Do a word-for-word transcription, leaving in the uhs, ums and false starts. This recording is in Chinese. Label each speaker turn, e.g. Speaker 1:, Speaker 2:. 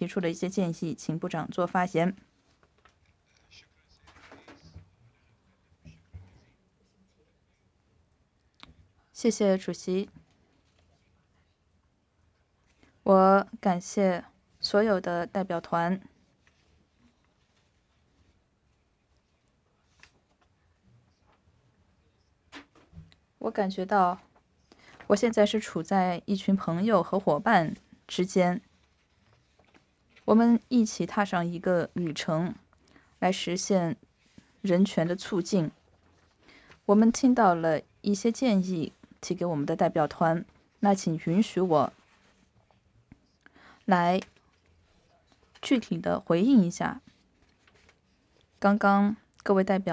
Speaker 1: 出的一些建议，请部长做发言。谢谢主席，我感谢所有的代表团。我感觉到我现在是处在一群朋友和伙伴之间，我们一起踏上一个旅程，来实现人权的促进。我们听到了一些建议提给我们的代表团，那请允许我来具体的回应一下刚刚各位代表